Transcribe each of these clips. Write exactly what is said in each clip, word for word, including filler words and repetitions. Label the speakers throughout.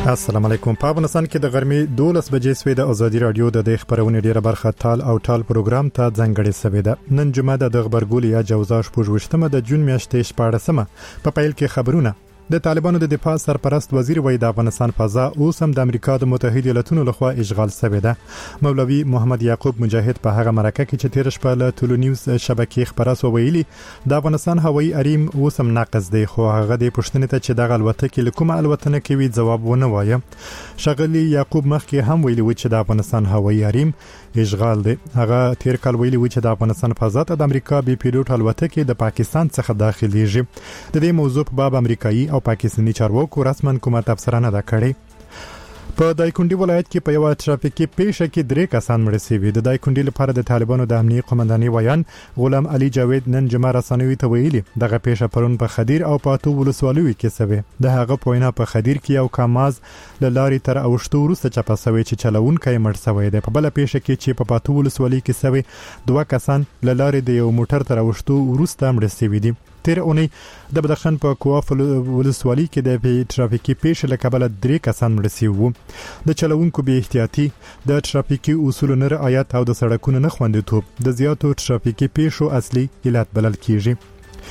Speaker 1: السلام علیکم. په افغانستان کې د غرمې دولس بجې سوي د ازادي رادیو د خبرونه ډیره برخه تال او ټال پروګرام ته ځانګړې سوي ده. نن جمعه د خبرګول یا جوزا شپږ د جون میاشتې شپاړسمه په پیل کې خبرونه. د طالبانو د دفاع سرپرست وزیر وای د افغانستان فضا اوس هم د امریکا د متحده ایالاتونو لخوا اشغال شوی ده. مولوي محمد یعقوب مجاهد په هغه مرکه کې چې تیر شپه له ټولو نیوز شبکې خبره ویلي د افغانستان هوایي اریم اوس هم ناقص دی، خو هغه د پښتنې ته چې د الوتکې لکومه الوتنه کوي جواب ونه وایي. شغلی یعقوب مخکې هم ویلي و چې د افغانستان هوایي اریم اشغال دی. هغه تیر کال ویلي و چې د افغانستان فضا ته د امریکا بي پیلوټ الوتکې د پاکستان څخه داخليږي. د دې موضوع په باب امریکایي او پاکستاني چارواکو رسمن کومه تفسیر نه ده کړې. په دایکنډي ولایت کې په یو ترافیکي پیښه کې درې کسان مړ شوي. د دایکنډي لپاره د طالبانو د امنیتي قومنداني ویان غلام علي جاوید نن جمعه رسنوي ته ویلي دغه پیښه پرون په خدیر او پاتو ولسوالیو کې شوه. د هغه پوینه په خدیر کې یو کاماز لاري تر اوشتو وروسته چپه شوی چې چلونکي مړ شوی دی. په بل پیښه کې چې په پاتو ولسوالۍ کې شوی دوه کسان لاري د یو موټر تر اوشتو وروسته مړ شوي دي. تیر اونۍ د بدخشان په کوه ولسوالۍ کې د ترافیکي پیښې له کبله درې کسان مړ شوي وو. د چلوونکو بې احتیاطي، د ترافیکي اصولو نه رعایت او د سړکونو نه خوندیتوب د زیاتو ترافیکي پیښو اصلي علت بلل کیږي.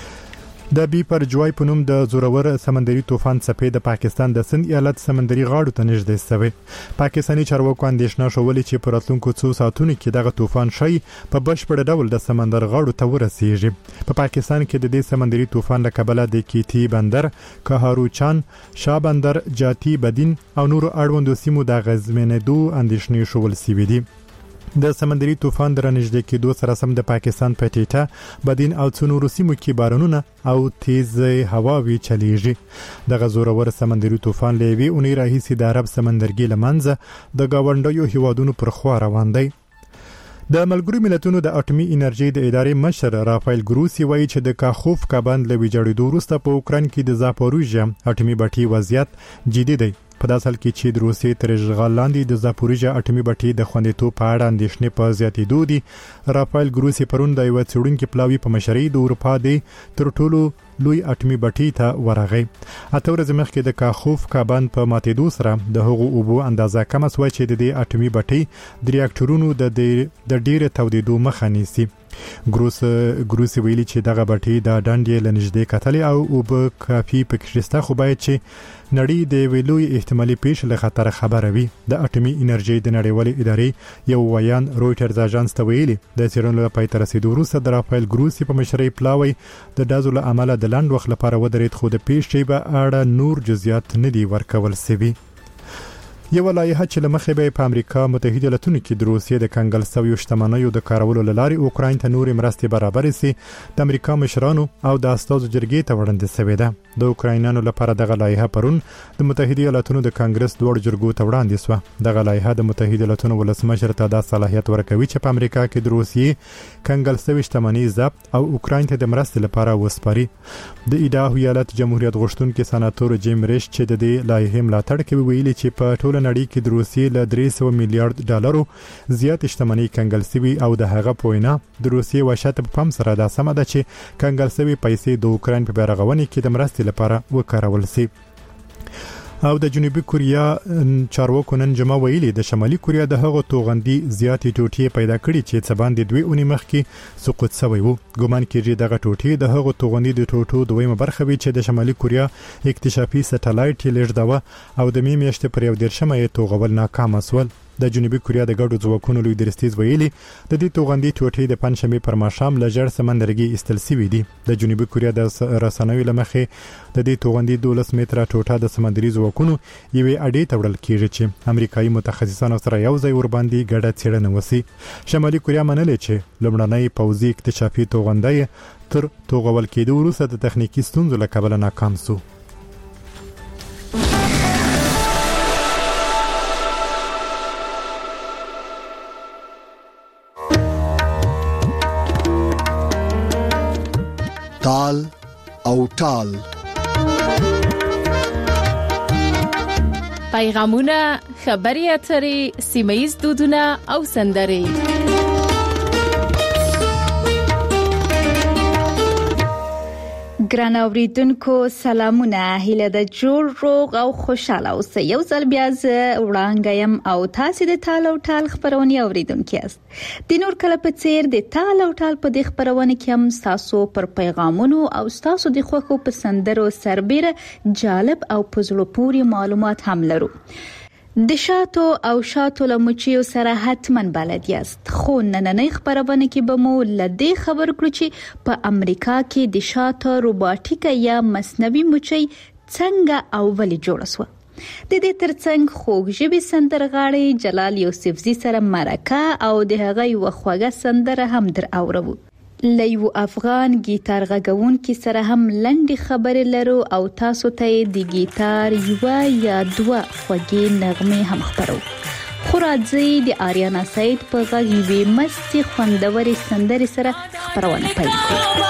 Speaker 1: د بي پر جوای په نوم د زورور سمندري طوفان څپې د پاکستان د سند ایالت سمندري غاړو ته نږدې شوی. پاکستاني چارواکو اندېښنه شولې چې په راتلونکو څو ساعتونو کې دغه طوفان شي په بشپړ ډول د سمندر غاړو ته ورسیږي. په پاکستان کې د دې سمندري طوفان له کبله د کیتی بندر، کهاروچان، شاه بندر، جاتی بدین او نورو اړوندو سیمو د غزمنېدو اندېښنې شول سوي دي. د سمندري طوفان در نږدې کېدو سره سم د پاکستان په ټیټه بدین او څنورو سیمو کې بارانونه او تیز هواوي چلیږي. د غزورور سمندري طوفان لوي اونۍ راهیسي د عرب سمندرګي لمنځه د گاونډیو هیوادونو پر خوا روان دی. د ملګرو ملتونو د اټومي انرژي د ادارې مشر رافایل ګروسی وایي چې د کاخوف کابند له ویجاړېدو وروسته په اوکران کې د زاپوروژیا اټومي بټۍ وضعیت جدي دی. په داسې حال کې چې د روسیې تر اشغال لاندې د زاپوروژیا اټومي بټۍ د خوندیتوب په اړه اندېښنې په زیاتېدو دي. رافایل ګروسی پرون د یو څېړونکي پلاوي په مشرۍ د اروپا د تر ټولو لوی اټومي بټۍ ته ورغی. اته ورځې مخکې د کاخوف کابند په ماتېدو سره د هغو اوبو اندازه کمه شوه چې د دې اټومي بټۍ د ریاکټورونو د د ډېر تودېدو مخه نیسي. ګروس ګروسی ویلي چې دغه بټۍ د ډنډې لنږدې کتلې او اوبه کافي پکې شته، خو باید چې نړۍ د ویلوی احتمالي پیښ له خطر خبره وي. د اټومي انرژي د نړیوالې ادارې یو ویان رويټرز اژانس ته ویلي د څېړنو لپاره تر رسیدو وروسته د رافایل ګروسی په مشرۍ پلاوی د دازو له عمله د لاند وخت لپاره ودرېد، خو د پیښې په اړه نور جزئیات نه دي ورکول شوي. یو لایحه چې لمخې به په امریکا متحده ایالاتونو کې د روسیې د کنګل شویو شتمنیو د کارولو لارې اوکراین ته نورې مرستې برابر سي د امریکا مشرانو او د استازو جرګې ته وړاندې شوې ده. د اوکراینانو لپاره دغه لایحه پرون د متحده ایالاتونو د کانګرس دوه جرګو ته وړاندې شوه. دغه لایحه د متحده ایالاتونو ولسمشر ته د صلاحیت ورکوي چې په امریکا کې د روسیې کنګل شوی شتمنۍ ضبط او اوکراین ته د مرستې لپاره وسپاري. د ایډاهو ایالت جمهوریت غوښتونکي سناتور جیم ریش چې د دې لایحې ملاتړ کوي ویلي چې په ټول نړۍ کې د روسیې له درې سوه میلیارډ ډالرو زیات شتمنۍ کنګل شوی او د هغه پوینه د روسیې وشت په پم سره دا سم ده چې کنګل شوی پیسې د اوکراین په بیرغونې کې د مرستې لپاره وکارول شي. او د جنوبي کوریا چارواکو نن جمعه ویلي د شمالي کوریا د هغو توغندي زیاتې ټوټې پیدا کړي چې څه باندې دوی اونۍ مخکې سقوط شوی وو. ګومان کېږي دغه ټوټې د هغو توغندي د ټوټو دویمه برخه وي چې د شمالي کوریا اکتشافي سټلایټ یې لېږداوه او د مې میاشتې پر یو دېرشمه یې توغول ناکامه شول. د جنوبي کوریا د ګډو ځواکونو لوی درستیز ویلي د دې توغندي ټوټې د پنځشنبه پر ماښام له ژړ سمندرګي ایستل شوي دي. د جنوبي کوریا د رسنوي لمخې د دې توغندي دولس متره ټوټه د سمندري ځواکونو یوې اډې ته وړل کیږي چې امریکایي متخصصانو سره یو ځای ور باندې ګډه څېړنه وشي. شمالي کوریا منلې چې لومړنی پوځي اکتشافي توغندي تر توغول کېدو وروسته د تخنیکی ستونزو له کبله ناکام شو.
Speaker 2: تال او ټال
Speaker 3: پیغامونه، خبري اترې، سیمه‌ییز دودونه او سندرې.
Speaker 4: ګران اوریدونکو سلامونه، هیله د جوړ روغ او خوشاله اوسئ. یو ځل بیا زه وړاندایم او تاسو د تال او ټال خبرونه اوریدونکو یاست. د نور کله په څیر د تال او ټال په د خبرونه کې هم تاسو پر پیغامونو او تاسو د خوښو پسندرو سربېره جالب او پزړه پوري معلومات هم لرو. د شاتو او شاتو لمچیو سره حتمن بلد یاست، خو نننۍ خبرونه کې به مو لدې خبر کړو چې په امریکا کې د شاتو روباټیک یا مصنوعي مچي څنګه او ولې جوړه شوه. د دې ترڅنګ خوږ ژبې سندرغاړي جلال یوسفزي سره مرکه او د هغه یو خوږه سندره هم در اورو. لیو افغان گیتار غږونکي سره هم لنډي خبرې لرو او تاسو ته د گیتار یو یا دوه خوږې نغمې هم خبرو. خو راځي د آریانا سعید په غږ یوې مستي خوندورې سندرې سره خبرونه پیل کړو.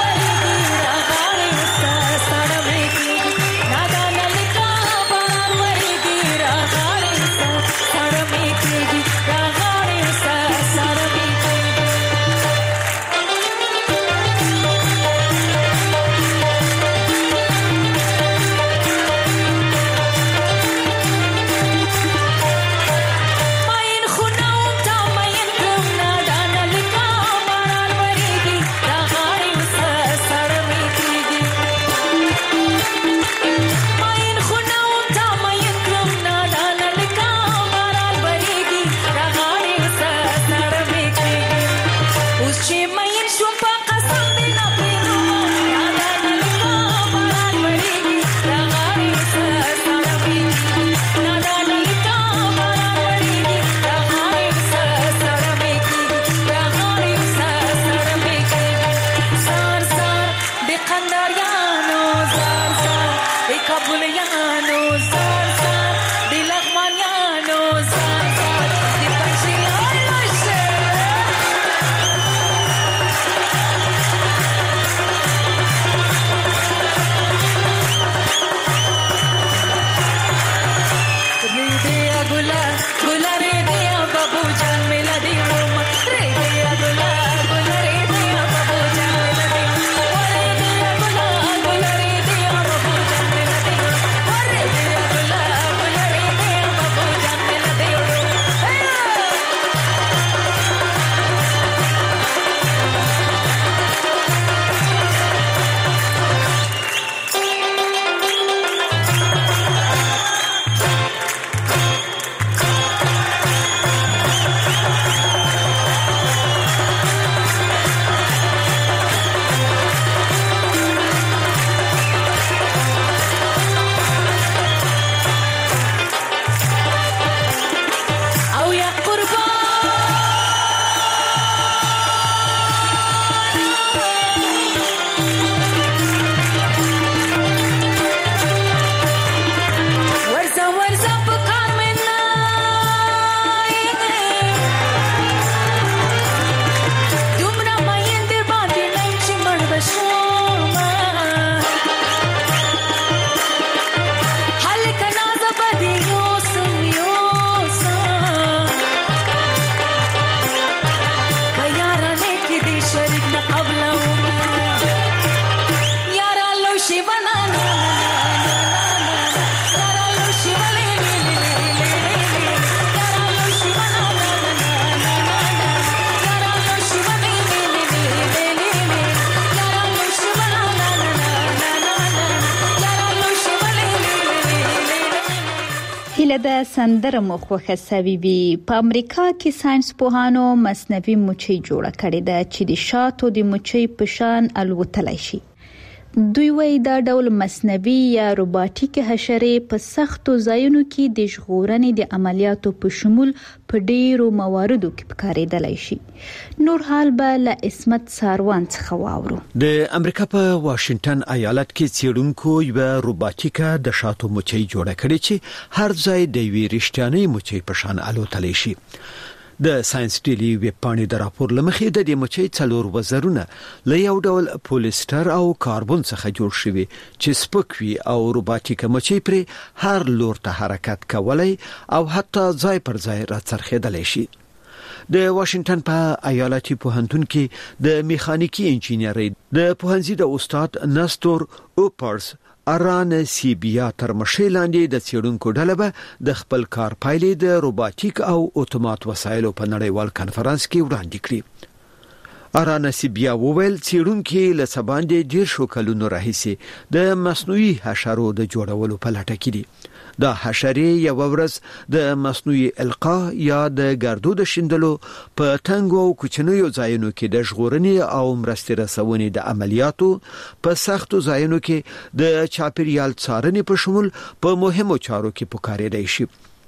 Speaker 4: د سندره مخوخه سوي په امریکا کې ساينس پوهانو مصنوعي مچي جوړه کړې ده چې د شاتو د مچي په شان الوتلای شي. دوی وايي دا ډول مصنوعي یا روباټیک حشرې په سختو ځایونو کې د ژغورنې د عملیاتو په شمول په ډیرو مواردو کې کارېدلای شي. نور حال به له اسمت ساروان څخه واورو.
Speaker 5: د امریکا په واشنگټن ایالت کې څېړونکو یو روباټیکا د شاتو مچي جوړه کړې چې هر ځای د وی رښتیاني مچي په شان الوتلای شي. د ساينس ډیلی ویب پاڼې د راپور لمخې د دې مچۍ څلور وزرونه له یو ډول پولیستر او کاربن څخه جوړ شوي چې سپک وي او روباټیک مچۍ پرې هر لور ته حرکت کولای او حتی ځای پر ځای راڅرخېدلی شي. د واشنگټن په ایالتي پوهنتون کې د میخانیکي انجینرۍ د پوهنځي د استاد نستور اوپرز اران سیبیا تر مشي لاندې د څېړونکو ډله به د خپل کار پایلې د روباټیک او اتومات وسایلو په نړیوال کانفرنس کې وړاندې کړې. اران سیبیا وویل څېړونکي له سباندې ډیر شو کلونو راهیسې د مصنوعي حشرو د جوړولو په لټه کې دي. دا حشرې یو ورځ د مصنوعي القا یا د ګردو د شیندلو په تنګو او کوچنیو ځایونو کې د ژغورنې او مرستې رسونې د عملیاتو په سختو ځایونو کې د چاپیریال څارنې په شمول په مهمو چارو کې پکارېدای شي.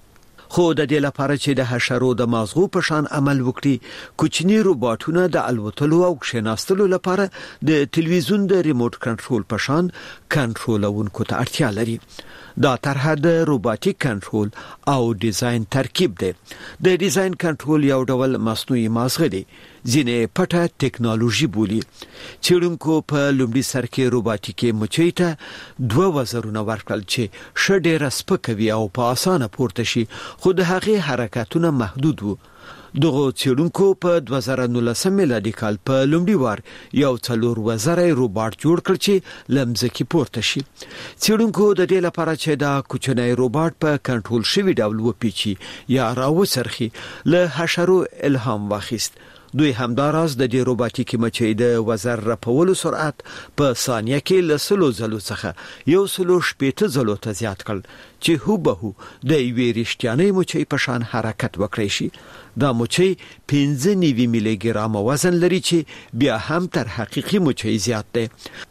Speaker 5: خو د دې لپاره چې د حشرو د مازغو په شان عمل وکړي کوچني روباټونه د الوتلو او کښیناستلو لپاره د تلویزیون د ریموټ کنټرول په شان کنټرولونکو ته اړتیا لري. دا طرحه د روباټیک کنټرول او ډیزاین ترکیب دی. د ډیزاین کنټرول یو ډول مصنوعي مازغه دی ځینې پټه ټیکنالوژي بولي. څېړونکو په لومړي سر کې روباټیکي مچۍ ته دوه وزرونه ورکړل چې ښه ډېره سپکوي او په اسانه پورته شي خو د هغې حرکتونه محدود وو. دغه څېړونکو په دوه زره نولس میلادي کال په لومړي وار یو څلور وزره روباټ جوړ کړ چې لمزکی پورته شي. څېړونکو د دې لپاره چې دا کوچنی روباټ په کنټرول شوی ډول وپیچي یا راوڅرخي له حشرو الهام واخیست. دوی همداراز د دې روباټیکي مچۍ د وزر رپولو سرعت په ثانیه کې له سلو ځلو څخه یو سلو شپېته ځلو ته زیات کړ چې هوبهو د یوې رښتیانۍ مچۍ په شان حرکت وکړي شي. دا مچۍ پنځه نوي میلي ګرام وزن لري چې بیا هم تر حقیقي مچۍ زیات دی.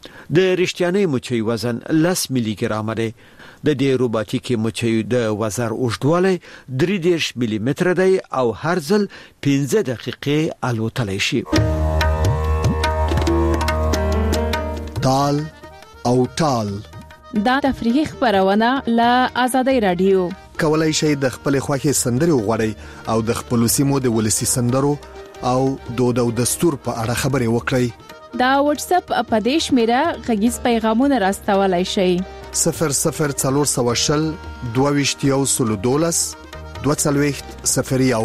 Speaker 5: د رښتیانۍ مچۍ وزن لس میلي ګرام دی. د دې روباټیکي مچۍ د وزر اوږدوالی درې دېرش میلي متره دی او هر ځل پنځه دقیقې الوتلی شي.
Speaker 2: تال او ټال
Speaker 3: دا تفریحي خبرونه له آزادۍ رادیو.
Speaker 2: کولای شئ د خپل خوښي سندري وغوړئ او د خپل سیمو د ولسی سندرو او دود او دستور په اړه خبري وکړئ.
Speaker 3: دا واتس اپ اپدیش میرا غږیز پیغامونه راستولای شئ.
Speaker 2: صفر صفر څلور سوه شل دوه ویشت یو سلو دولس دوه څلوېښت صفر یو.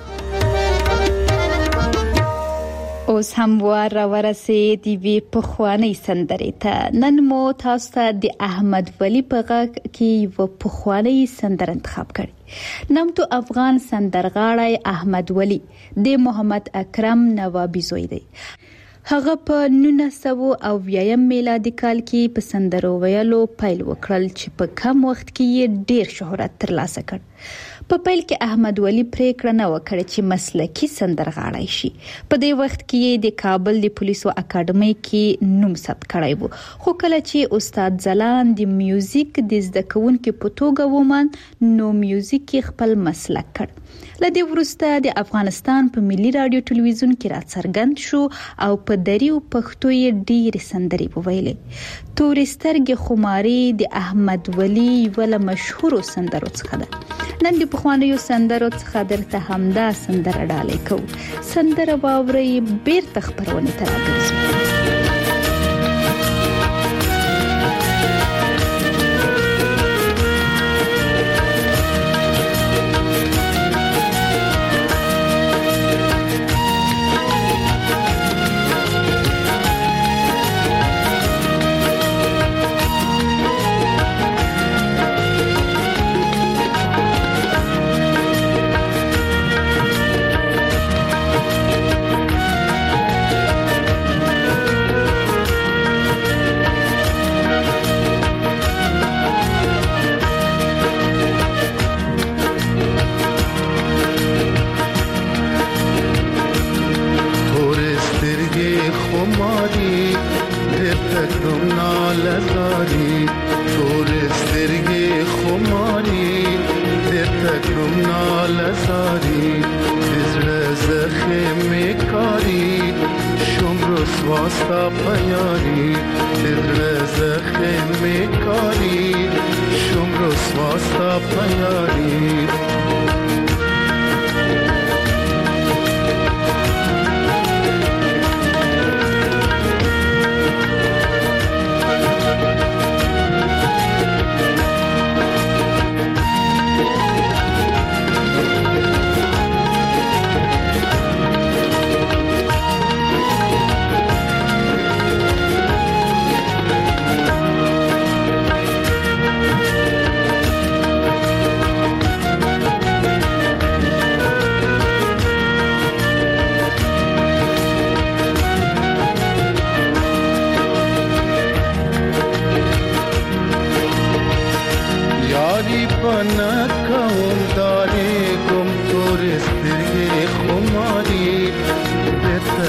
Speaker 4: اوس هم وار ورسې دی وی په خوانی سندرې ته. نن مو تاسو ته د احمد ولی په غږ کې و په خوانی سندر انتخاب کړي. نامتو افغان سندرغاړی احمد ولی د محمد اکرم نوابی زوی دی. هغه په نولس سوه اویا میلادي کال کې په سندرو ویلو پیل وکړل چې په کم وخت کې یې ډیر شهرت ترلاسه کړ. په پیل کې احمد ولی پریکړه نه وکړه چې مسلکي سندرغاړی شي. په دې وخت کې یې د کابل د پولیسو اکیډمۍ کې نوم ثبت کړی وو. خو کله چې استاد ځلان د میوزیک د زده کوونکو په توګه ومن نو میوزیک خپل مسلک کړ. لدې وروسته د افغانستان په ملي رادیو ټلویزیون کې راڅرګند شو او په دریو پښتو یې ډېر سندري وویلې. تورې سترګې خماري د احمد ولی ول مشهور سندرو څخه ده. نن د پخوانیو سندرو څخه درته همدا سندره ډالۍ کوو. سندره واورئ بیرته خبرونه ته راګرځو.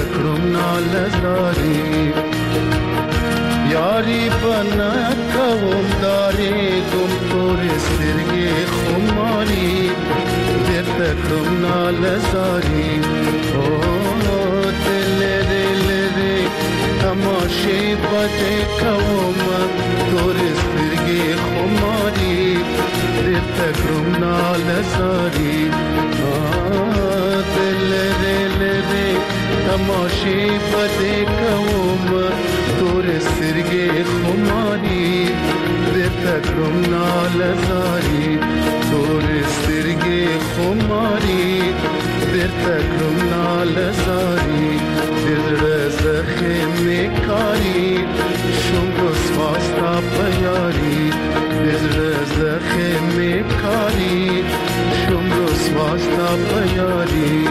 Speaker 6: تکرم نالزاری یاری بنا کوم داری گم تور سترگی خماری در تکرم نالزاری او دل دل دل تماشی بده کوم تور سترگی خماری در تکرم نالزاری دل دل دل تماشی بده کوم تور سترگی خماری در تکرم نالزاری تور سترگی خماری در تکرم نالزاری در زخم کاری شنگ سواستا پیاری در زخم کاری شنگ سواستا پیاری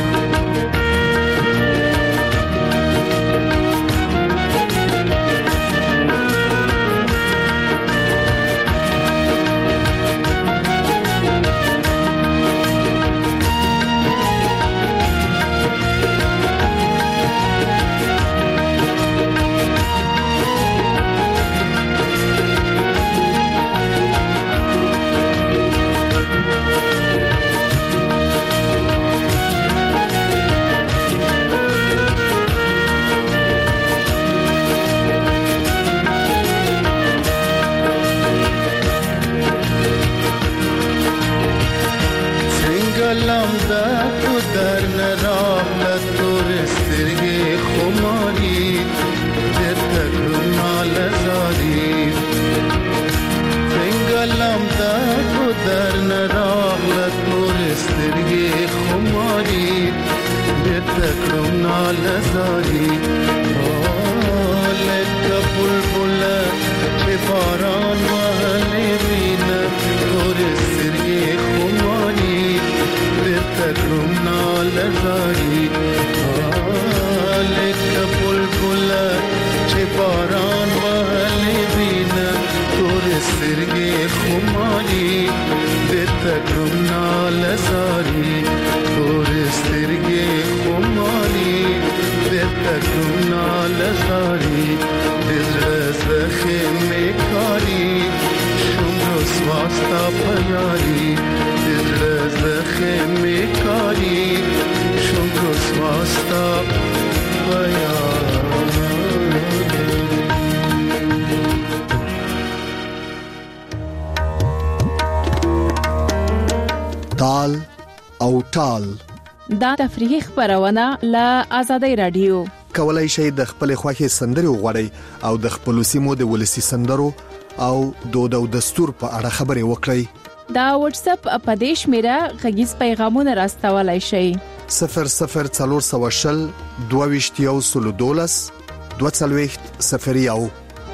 Speaker 2: تال او ټال
Speaker 3: دا تفریحي خبرونه له آزادۍ رادیو.
Speaker 2: کولای شئ د خپل خوښي سندري وغوړئ او د خپل سیمو د ولسی سندرو او دود او دستور په اړه خبري وکړئ.
Speaker 3: دا واتس اپ اپدیش میرا غږیز پیغامونه راستولای شئ.
Speaker 2: صفر صفر څلور سوه شل دوه ویشت یو سل دولس دوه څلوېښت صفر یو.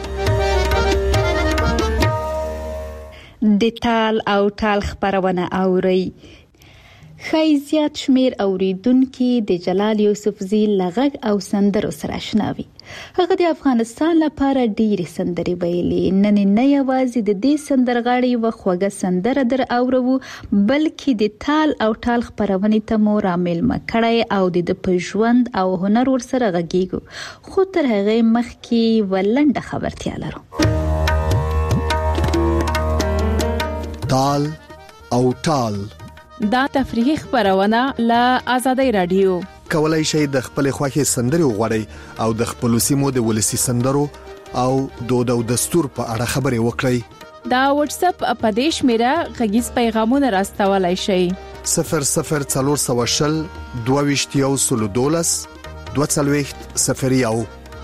Speaker 4: د تال او ټال خبرونه اوري. خی زیات شمیر اوریدونکو د جلال یوسفزی لغږ او سندرو سره آشناوي. هغه د افغانستان لپاره ډېری سندري ویلي. نن نه یوازې د دې سندرغاړي و خوږه سندره در اورو بلکې د تال او ټال خبرونه ته مو رامل مکړی او د پژوند او هنر ور سره غږیږو. خو تر هغه مخکې ولنډه خبرتیا لرو.
Speaker 2: تال او ټال
Speaker 3: دا تفریحي خبرونه له آزادۍ رادیو.
Speaker 2: کولای شئ د خپل خوښي سندري وغوړئ او د خپل سیمو د ولسی سندرو او دود او دستور په اړه خبري وکړئ.
Speaker 3: دا واتس اپ اپدیش میرا غږیز پیغامونه راستولای شئ.
Speaker 2: صفر صفر څلور سوه شل دوه ویشت یو سل دولس دوه څلوېښت صفر یو.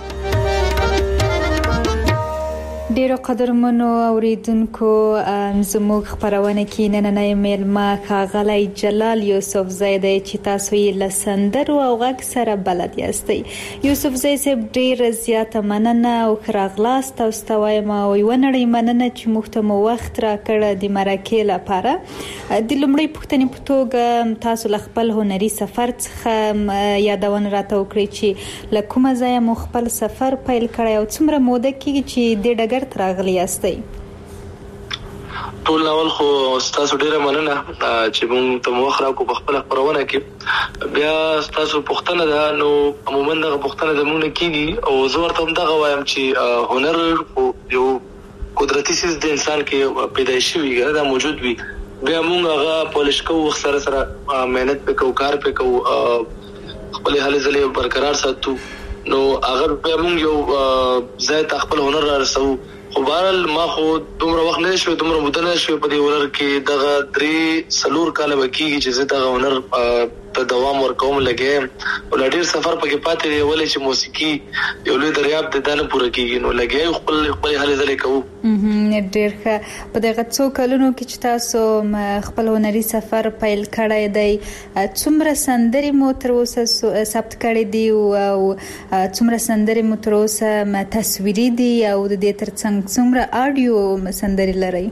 Speaker 4: ډیرو قدرمنو اوریدونکو زموږ خبرونه کې نننې میلمه ښاغلی جلال یوسفزی دی چې تاسو یې له سندرو او غږ سره بلد یاستئ. یوسفزی صاحب ډیره زیاته مننه او ښه راغلاست. تاسو ته وایم او یوه نړۍ مننه چې موږ ته مو وخت راکړ د مرکې لپاره. د لومړۍ پوښتنې په توګه تاسو له خپل هنري سفر څخه یادونه راته وکړئ چې له کومه ځایه مو خپل سفر پیل کړی او څومره موده کېږي چې د ډګر تراغلی یاستئ؟
Speaker 7: ټول ناول خو تاسو ډیره مننه چې موږ ته موخره کو په خپل خبرونه کې بیا تاسو پوښتنه ده نو عموما دغه پوښتنه د موږ کېږي او زه ورته هم دغه وایم چې هنر یو قدرتي سیس د انسان کې پیدایشي وي دا موجود وي بیا موږ هغه پولیش کوو سره سره مهنت وکړو کار وکړو خپل حالې ځلې برقرار ساتو نو هغه بیا موږ یو ځای ته خپل هنر را رسو خو بهرحال ما خو دومره وخت نه شوی دومره موده نه شوی په دې هنر کې دغه درې څلور کاله به کېږي چې زه دغه هنر ته دوام ورکوم لګیم او لا ډېر سفر پکې پاتې دی ولې چې موسیقي یو لوی دریاب دی دا نه پوره کېږي نو لګیا خپل خپلې هلې ځلې کوو
Speaker 4: ډېر ښه په دغه څو کلونو کې چې تاسو خپل هنري سفر پیل کړی دی څومره سندرې مو تر اوسه ثبت کړې دي او څومره سندرې مو تر اوسه تصویري دي او د دې تر څنګ څومره اډیو سندرې لرئ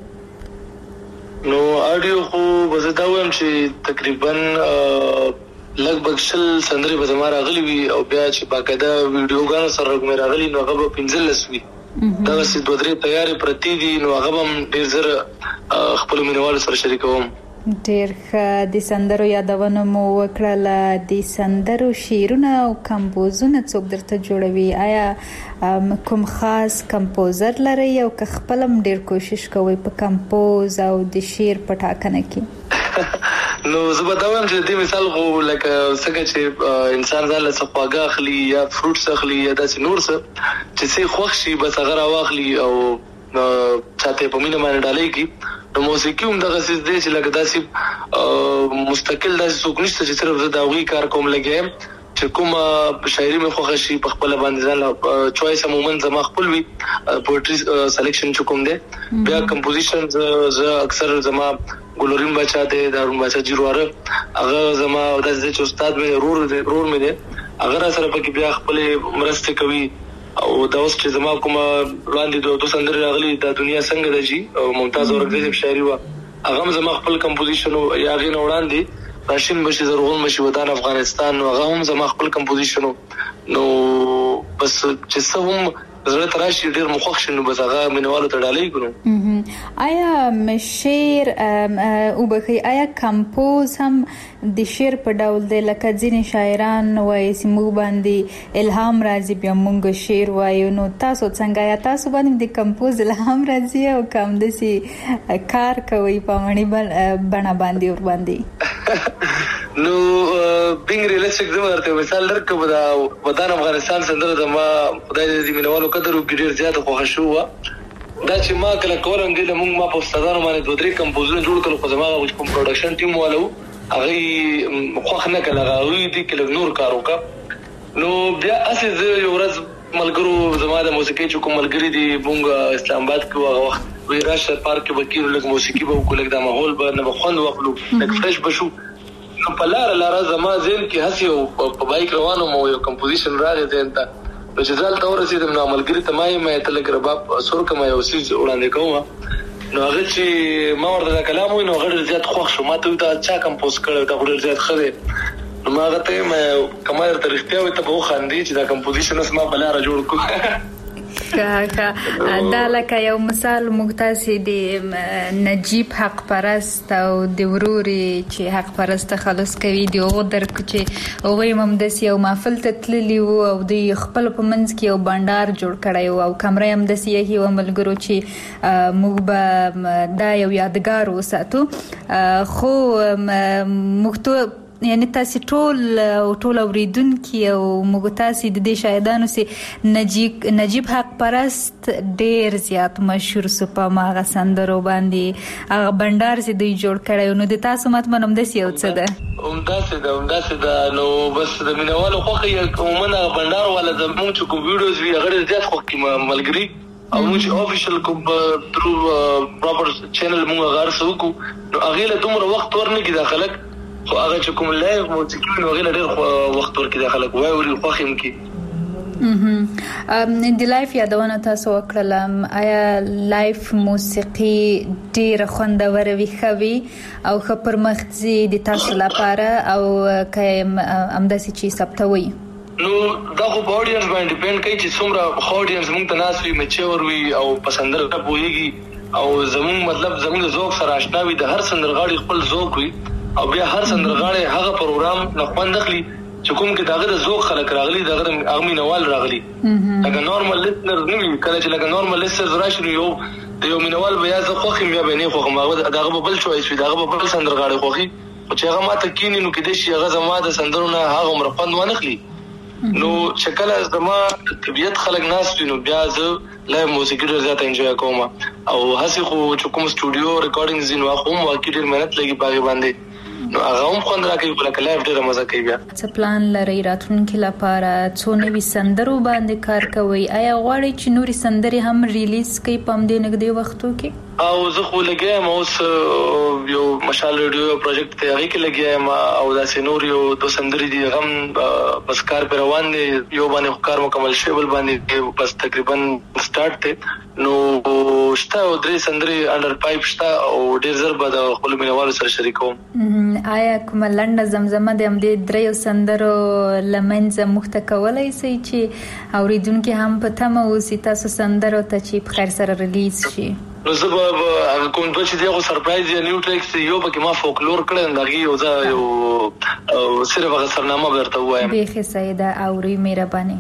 Speaker 7: نو اډیو خو به زه دا وایم چې تقریبا لږ شل سندرې به زما راغلي وي او بیا چې باقاعده ویډیوګانو سره مې راغلي نو هغه به پنځلس وي دغسې دوه درې تیارې پرتې دي نو هغه به هم ډېر زر خپلو مینوالو سره شریکوم
Speaker 4: ډېر ښه د سندرو یادونه مو وکړله د سندرو شعرونه او کمپوزونه څوک درته جوړوي آیا کوم خاص کمپوزر لرئ او که خپل هم ډېر کوشش کوئ په کمپوز او د شعر په ټاکنه کې
Speaker 7: نو زه به دا وایم چې د دې مثال خو لکه څنګه چې انسان ځان له څه خواږه اخلي یا فروټس اخلي یا داسې نور څه چې څه خوښ شي بس هغه راواخلي او چاته په مینه باندې ډالۍ کی نو موسیقي هم دغه څه دی چې لکه داسې مستقل داسې څوک نشته چې صرف زه د هغوی کار کوم لګیم چې کومه شاعري مې خوښه شي په خپله باندې ځان چوایس عموما زما خپل وي پوئټري سلیکشن چې کوم دی بیا کمپوزیشن زه اکثر زما ګلورین باچا دی دارون باچا جیرواره هغه زما داسې دی چې استاد مې رور دی رور مې دی هغه را سره پکې بیا خپلې مرستې کوي او دا اوس چې زما کومه وړاندې دوه دوه سندرې راغلي دا دنیا څنګه ده جي ممتاز اورکزی صاحب شاعري وه هغه هم زما خپل کمپوزیشن و یا هغې نه وړاندې راشین بشي زرغون بشي وطن افغانستان نو هغه هم زما خپل کمپوزیشن و نو بس چې څه هم زړه ته راشي ډېر مو خوښ شي نو بس هغه مینوالو ته ډالۍ کړو
Speaker 4: آیا شعر وبخښئ آیا کمپوز هم د شعر په ډول دی لکه ځینې شاعران وایي چې موږ باندې الهام راځي بیا موږ شعر وایو نو تاسو څنګه یا تاسو باندې د کمپوز الهام راځي او که همداسې کار کوئ په عملي بڼه باندې ور باندې
Speaker 7: نو بینګ ریلیسټیک زما درته مثال درکړم د وطن افغانستان سندره زما خدای دې د مینوالو قدر وکړي ډېر زیاته خوښه شوې وه دا چې ما کله کولم دې له موږ ما په استادانو باندې دوه درې کمپوزونه جوړ کړل خو زما هغه کوم پروډکشن ټیم والا و هغوی خوښ نه کړل هغوی دې کې لږ نور کار وکړه نو بیا هسې زه یو ورځ ملګرو زما د موسیقۍ چې کوم ملګري دي موږ اسلام آباد کې هغه وخت وایي راشه پارک کې به کېږو لږ موسیقي به وکړو لږ دا ماحول به نه به خوند واخلو لږ فرش به شو نو په لاره لاره زما ذهن کې هسې یو په بایک روان وم او یو کمپوزیشن راغی ذهن ته نو چې زه هلته ورسېدم نو ملګري ته ما یې ما ته لږ رباب سور کړم یو څیز وړاندې کوم نو هغه چې ما ورته دا کلام وایي نو هغه ډېر زیات خوښ شو ما ته وایي دا چا کمپوز کړی دا خو ډېر زیات ښه دی نو ما هغه ته یم که ما درته رښتیا وایي ته به وخاندې چې دا کمپوزیشن اوس ما په لاره جوړ کړو
Speaker 4: دا لکه یو مثال موږ تاسې د نجیب حق پرست او د ورورې چې حق پرست تخلص کوي د هغو درک چې هغوی هم همداسې یو محفل ته تللي وو او دوی خپلو په منځ کې یو بنډار جوړ کړی و او کمره یې همداسې یخي وه ملګرو چې موږ به دا یو یادګار وساتو خو موږ ته یعنی تاسې ټول او ټول اوریدونکي او موږ تاسې د دې شاهدانو سي نجیب نجیب حق پرست ډېر زیات مشهور سو په هغه سندرو باندې هغه بنډار چې دوی جوړ کړی نو د تاسو مطمئن همداسې یو څه ده
Speaker 7: همداسې ده همداسې ده نو بس د مینوالو خوښه یې عموما هغه بنډار والا زموږ چې کوم ویډیوز وي هغه ډېر زیات خوښ کړي ملګري او موږ چې افیشل کوم ترو پراپر چینل موږ هغه هر څه وکړو نو هغې له دومره وخت ورنکړي دا خلک خو هغه چې کوم لایف موسیقي وي نو هغې له ډېر وخت ورکړي دا خلک واوري خوښ یې
Speaker 4: هم کړي د لایف یادونه تاسو وکړله آیا لایف موسیقي ډېره خوندوره وي ښه وي او ښه پرمخ ځي د تاسو لپاره او که همداسې چې ثبتوئ
Speaker 7: نو دا خو په اډینس باندې ډیپینډ کوي چې څومره ښه اډینس موږ ته ناست وي میچور وي او په سندره پوهېږي او زمون مطلب زمون ذوق سره آشنا وي، د هر سندرغاړي خپل ذوق وي او بیا هر سندرغاړي هغه پروګرام نه خوند اخلي چې کوم کې داغه ذوق خلک راغلي، داغه اغمی نوال راغلي. لکه نورمال لیسنر نه وي، کله چې لکه نورمال لیسنر راشي یو د یو مینوال بیا زه خوخم بیا به نه خوخم، هغه داغه بل چويس وي، داغه بل سندرغاړي خوخي چې هغه ماته کینی نو کې د شي هغه زما د سندرونه هغه عمر خوند ونه اخلي. نو شکل از زما طبيعت خلک ناس نو بیا زه لا موسیقي ډېر زیات انجوای کوم او هسي خو چې کوم سټوډیو ریکارډینګ زین واخوم واقعي ډېر مهنت لګي باغې باندې، نو هغه هم خوند راکوي، بلکې لایف ډېر مزه کوي. بیا
Speaker 4: څه پلان لري راتلونکي لپاره؟ څو نوي سندرو باندې کار کوي؟ آیا غواړئ چې نوري سندرې هم ریلیز کړئ په همدې نږدې وختو کې؟
Speaker 7: او زه خو لګیایم اوس یو مشال ریډیو پروجیکټ ته هغه کې لګیایم او دا سينور یو دو سندري دي غم بس کار پر روان دي، یو باندې کار مکمل شوی، بل باندې بس تقریبا سٹارټ ته. نو شته او درې سندري انډر پایپ شته او ډیر زر به د خپل مینوالو سره شریکوم.
Speaker 4: آیا کوم لنډه زمزمه د همدې درې سندرو لمنځه مخته کولای شي چې اوریدونکو هم په تمه اوسي تاسو سندرو ته چې په خیر سره ریلیز شي؟
Speaker 7: نو زه به کوم دوه چې دغه سرپرایز یا نیو ټریکس یو پکې ما فولکلور کړل دغه یو ځا یو صرف هغه سرنامه ورته وایم.
Speaker 4: به سیده اوري مهرباني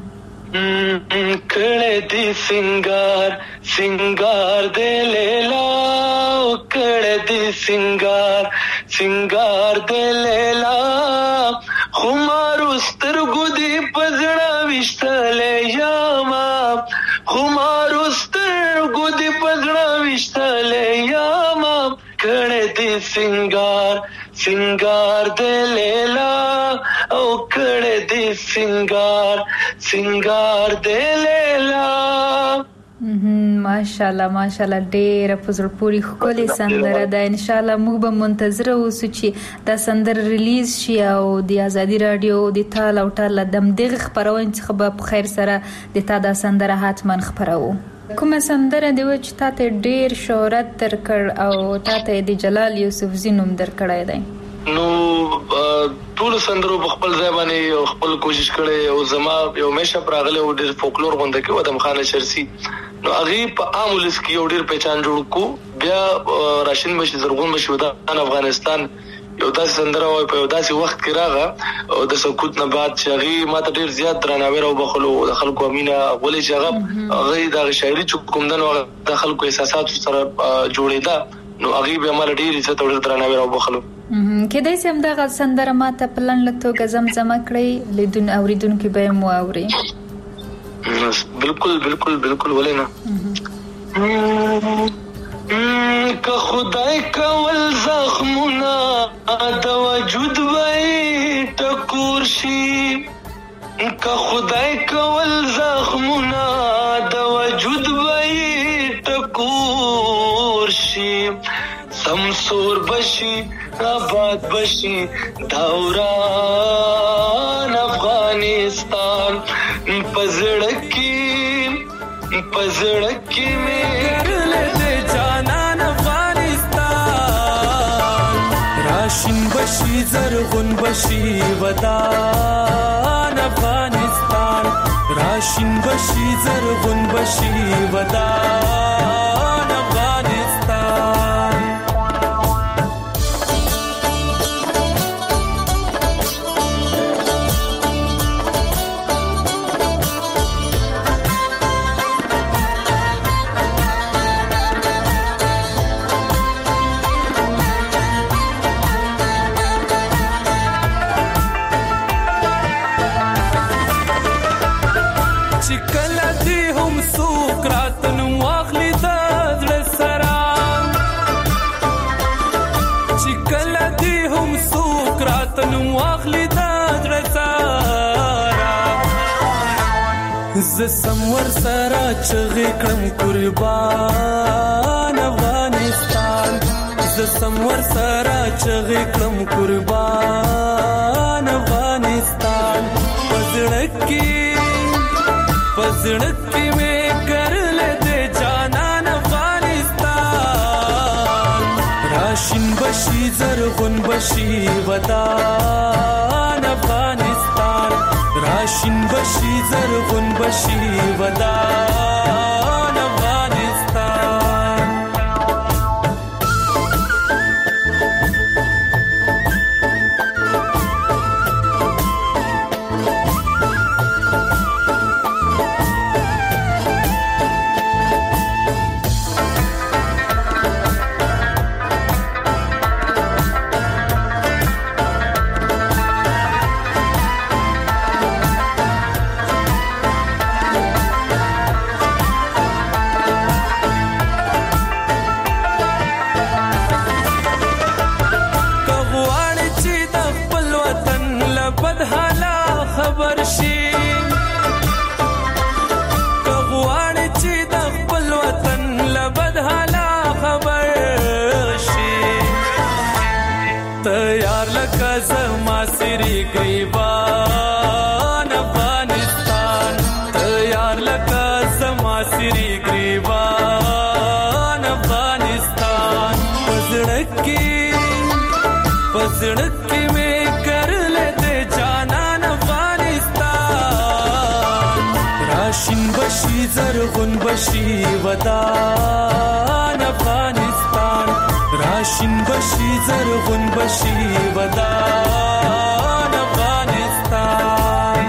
Speaker 7: کړه دې سنگار سنگار دې لیلا کړه دې سنگار سنگار دې لیلا خمار سترګو دې پزړه وشتلې یاما خمار سترګو دې پزړه وشتلې یاما کړه دې سنگار سنگار دې لیلا او کړه دې سنگار سنگار دې لیلا.
Speaker 4: ماشاءالله ماشاءالله ډېر په زړه پورې ښکلې سندره ده. ان شاء الله موږ به منتظر اوسو چې دا سندره ریلیز شي او د ازادي رادیو د تال او ټال د دغه خبرونه څخه به په خیر سره د تا دا سندره حتما خبرو. کومه سندره دی چې تاسو ډېر شهرت درکړ او تاسو د جلال یوسف زینوم درکړای دی؟
Speaker 7: نو ټول سندرو په خپل ځای باندې خپل کوشش کړي او زما یو مشه پراغله او ډېر فولکلور غونډه کې ودم خان شرسی نو هغه په عامولس کې یو ډېر پہچان جوړ کو. بیا راشن مشي زرغون مشي ودان افغانستان یو داسې سندره وای په یو داسې وخت کې راغه او د سکوت نه بعد چې هغه ماته ډېر زیات درناوی راو بخلو د خلکو امینه ولې چې هغه هغه د شاعري چې کوم دنو د خلکو احساسات سره جوړېدا نو هغه به مال ډېر عزت او درناوی راو بخلو.
Speaker 4: کله چې هم دا سندره ماته پلان لته زمزمه کړی لیدون اوریدونکو به مو اوري؟
Speaker 7: بالکل بالکل بالکل ولې نه که خدای کول زخمونه د وجود وای ټکور شي که خدای کول زخمونه د وجود وای ټکور شي سمسور بشي آباد بشي دوران افغانستان پزړکی پزړکی مې جانان افغانستان راشن بشي زرغون بشي ودان افغانستان راشن بشي زرغون بشي ودان افغانستان. ز سمور سره چغې کړم قربان افغانستان ز سمور سره چغې کړم قربان افغانستان پزړکی پزړکی مې کرل دې جانان افغانستان راشن بشي زرغون بشي ودان افغانستان راشن بشي زرغون بشي ودان افغانستان.
Speaker 8: पजड़क में कर लेते जानान अफगानिस्तान राशिन बशी जरगुन बशी वदान अफगानिस्तान राशिन बशी जरगुन बशी वदान अफगानिस्तान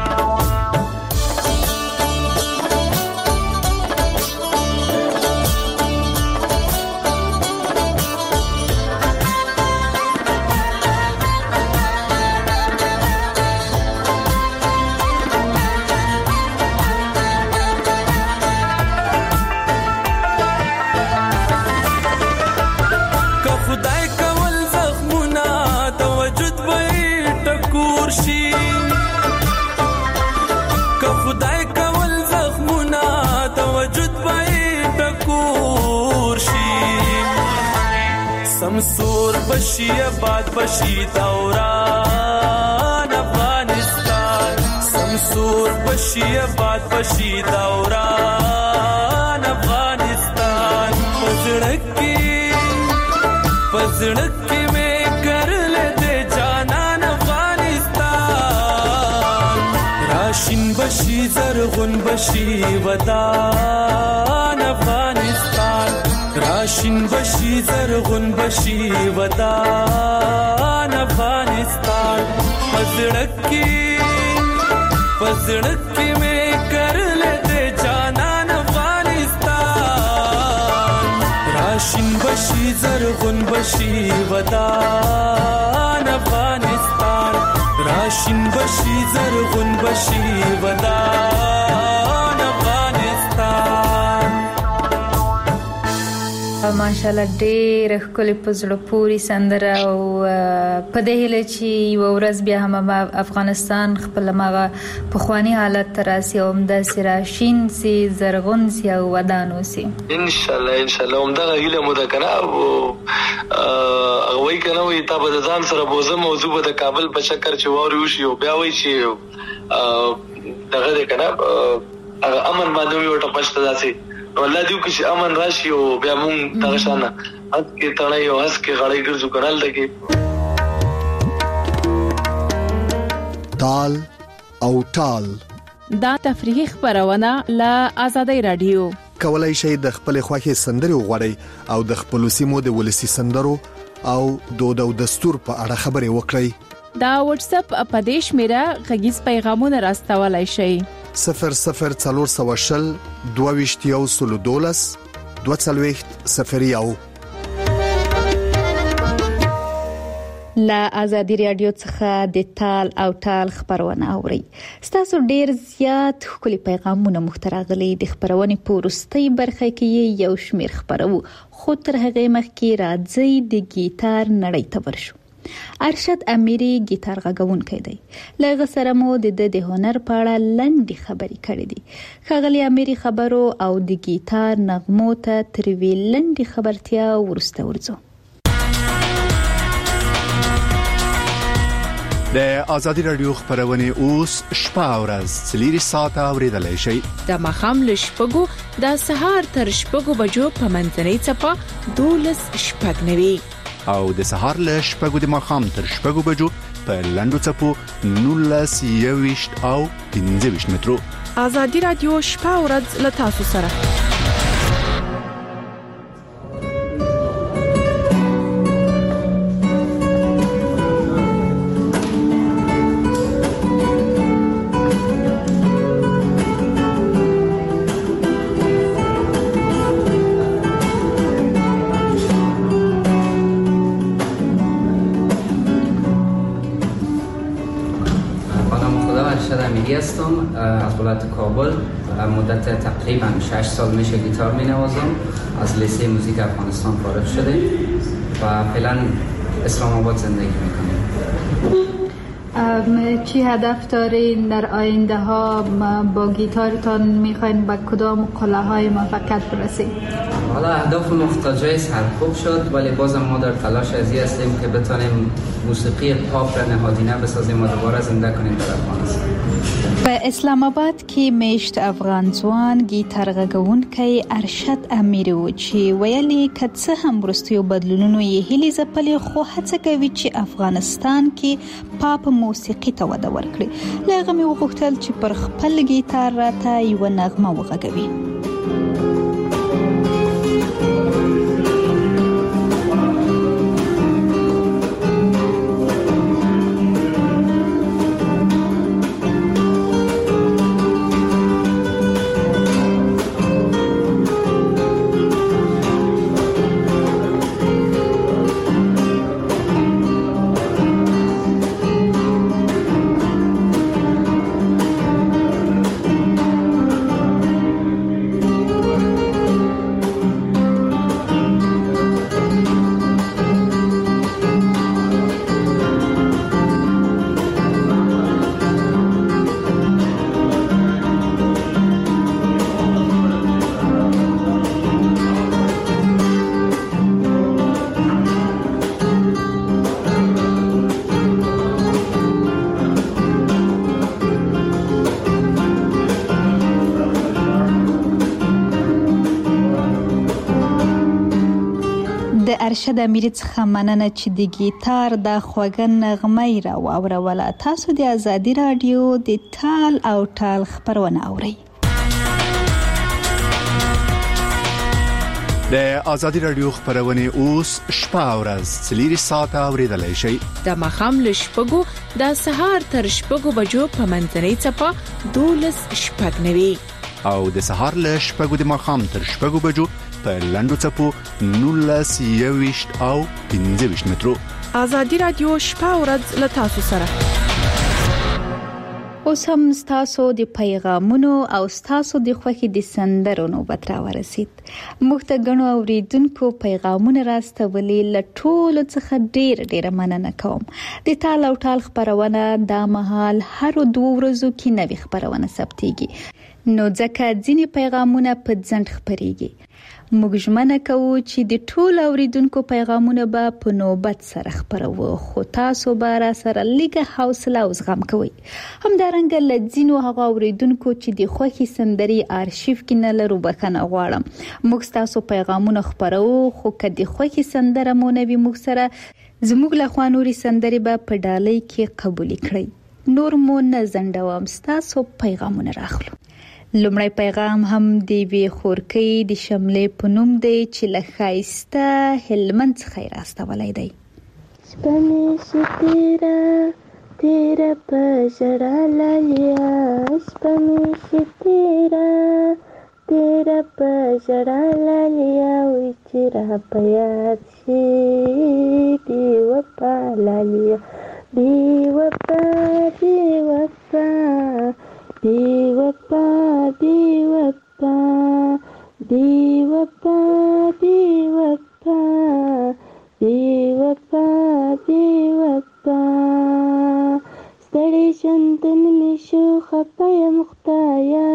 Speaker 8: समसूर बशी आबाद बशी दौरान अफगानिस्तान समसूर बशी आबाद बशी दौरान अफगानिस्तान पजड़की पजड़की में कर लेते जानान अफगानिस्तान राशिन बशी जरगुन बशी वदान अफगानिस्तान राशिन बशी जरगुन बशी वदान अफगानिस्तान पजड़की पजड़की में कर लेते जानान अफगानिस्तान राशिन बशी जरगुन बशी वदान अफगानिस्तान राशिन बशी जरगुन बशी वदान अफगानिस्तान
Speaker 4: ماشاءالله ډېر ښکلې په زړه پورې سندره او په دې هیله چې یو ورځ بیا هم افغانستان خپل مغه پخوانی حالت ته راسي او همداسې راشین سي زرغون سي او ودانو سي
Speaker 7: ان شاء الله ان شاء الله همدغه هیله مو ده کنه او هغه وایي کنه وایي تا به ځان سره بوزه موضوع به د کابل په چکر چې واوري وشي او بیا وایي چې دغه ده کنه هغه امن باندې وي ورته پښته داسي والله دیو کې امن راشي او بیا مونږ دغه شانه هڅ کې تړای او هڅ کې غړې ګرځو کړل دغه
Speaker 2: تال او تال
Speaker 3: دا تفریحي خبرونه لا آزادۍ رادیو
Speaker 2: کولای شي د خپل خوښي سندري وغوړي او د خپل سیمو د ولسی سندرو او دود او دستور په اړه خبري وکړي
Speaker 3: دا واتس اپ اپدیش میرا غږیز پیغامونه راستولای شي
Speaker 2: صفر صفر څلور سو شل دوه ویشتیو سلو دولس دوه څلوېښت صفر یو
Speaker 4: لا آزادی رادیو څخه د تال او تال خبرونه اوري ستاسو ډیر زیات خولي پیغامونه محترغلي د خبرونه پورستي برخه کې یو شمیر خبرو خو تر هغه مخکې راځي د گیتار نړۍ ته ورشو ارشد امیری گیتار غږونکی دی لږ سره مو د د هنر په اړه لنډي خبرې کړې دي خغلی امیری خبرو او د گیتار نغمو ته تر وی لنډي خبرتیا ورسته ورځو
Speaker 9: د آزادی رادیو خبرونه اوس شپه او ورځ څلور ساعته اوریدلای شئ
Speaker 3: د مخام لشپګو د سهار تر شپګو بجو په منځنۍ چپا دولس شپږ نوي
Speaker 9: او د سهار له شپږو د مخام تر شپږو بجو په لندو چپو نولس یويشت او پنځه ویشت مترو
Speaker 3: آزادی رادیو شپه او ورځ له تاسو سره
Speaker 10: هستم از ولایت کابل مدت تقریبا شش سال میشه گیتار مینوازم از لیسه موزیک افغانستان فارغ شدیم و فعلا اسلام آباد زندگی میکنیم
Speaker 4: چی هدف دارین در آینده ها با گیتارتان میخواین به کدام قله های موفقیت برسید؟
Speaker 10: حالا اهداف مختلفی سرکوب شد ولی بازم ما در تلاش ازی هستیم که بتونیم موسیقی پاپ را نهادینه بسازیم و دوباره زنده کنیم در افغانستان.
Speaker 4: په اسلام آباد کې میشت افغان ځوان گیتار غږونکی ارشد امیر و چې ویلي کڅه هم وروستیو بدلونونو یې هلي ځپلې خو هڅه کوي چې افغانستان کې پاپ موسیقي ته وده ورکړي. له هغه مې وغوښتل چې پر خپل گیتار راته یوه نغمه وغږوي. د ارشد امیر څخه مننه چې د گیتار د خوږه نغمه را واوروله. تاسو د ازادي رادیو د ټال او ټال خبرونه اورئ.
Speaker 9: د ازادي رادیو خبرونه اوس شپه او ورځ څلور ساعته اوریدلای شئ.
Speaker 3: د مخام له شپږو د سهار تر شپږو بجو په منځنۍ چپه دولس شپږ نوي
Speaker 9: او د سهار له شپږو د مخام تر شپږو بجو په لاندو چپو نولس یويشت او پنځه ویشت مترو.
Speaker 3: ازادي رادیو شپه او ورځ له تاسو سره.
Speaker 4: اوس هم تاسو د پیغامونو او تاسو د خوښي د سندرو نوبت را ورسید. موږ ته غنو اوریدونکو پیغامونه راستولې له ټولو څخه ډیر ډیر مننه کوم. د ټال او ټال خبرونه د مهال هر دوه ورځو کې نوې خبرونه ثبتېږي. نو ځکه ځینې پیغامونه په ځنډ خبريږي. موږ ژمنه کوو چې د ټول اوریدونکو پیغامونه به په نوبت سره خبرو، خو تاسو به را سره لږه حوصله او زغم کوئ. همدارنګه لځینو هغه اوریدونکو چې د خوښي سندري آرشیف کې نه لرو بخښنه غواړم. موږ تاسو پیغامونه خبرو، خو که د خوښي سندره مو نه وي موږ سره زموږ له خوا نوري سندري به په ډالۍ کې قبول کړئ. نور مو نه زندوم، تاسو پیغامونه راخلو. لومړی پیغام هم دی وی خورکی د شملې پنوم دی چې لخایسته هلمند څخه راستولای دی.
Speaker 11: سپمې شتیرا تیرا پژړا لالیا، سپمې شتیرا تیرا پژړا لالیا، وی چې را پیاد شي دی وپا لالیا، دی وپا دی وپا دی وپا دی وپا دی وپا دی وپا دی وپا دی وپا ستړي ژوندون مې شو خپه مختایا،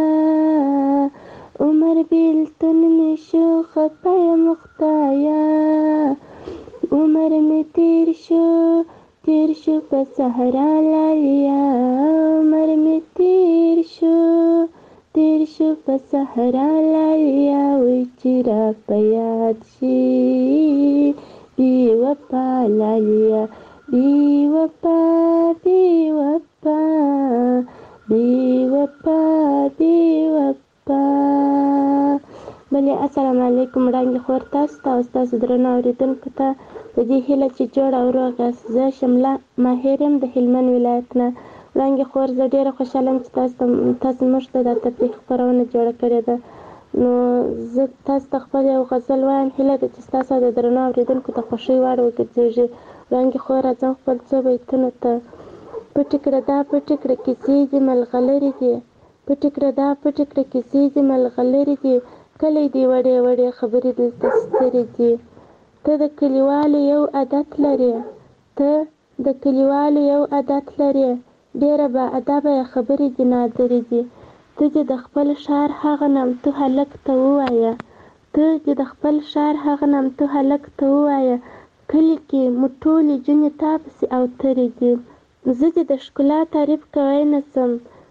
Speaker 11: عمر بیلتون مې شو خپه مختایا، عمر مې تیر شو تیر شو په صحرا لالیا، عمر مې تیر شو تیر شو په صحرا لالیا، وی چې را په یاد شي بی وپا لالیا، بی وپا بی وپا بی وپا بی وپا. بلې السلام علیکم وړاندې خور تاسو ته او تاسو درنو اوریدونکو ته په دې هیله چې جوړ او روغ یاست. زه شمله ماهر یم د هلمند ولایت نه. وړاندې خور زه ډېره خوشحاله یم چې تاسو تاسو موږ ته د تفریح خپرونه جوړه کړې ده. نو زه تاسو ته خپل یو غزل وایم، هیله ده چې ستاسو د درنو اوریدونکو ته خوښۍ وړ وګرځېږي. وړاندې خور راځم خپل څو بیتونو ته. پټې کړه دا پټې کړه کیسې دې ملغلرې دي، پټې کړه دا پټې کړه کیسې دې ملغلرې دي، کلی دې وړې وړې خبرې دلته سترې دي. ته د کلیوالو یو عادت لرې، ته د کلیوالو یو عادت لرې، ډېره با ادبه خبرې دې نادرې دي. ته دې د خپل ښار هغه نامتو هلک ته ووایه، ته دې د خپل ښار هغه نامتو هلک ته ووایه، کلي کې مو ټولې جونې تا پسې او ترې دي. زه دې د ښکلا تعریف کوی نه شم،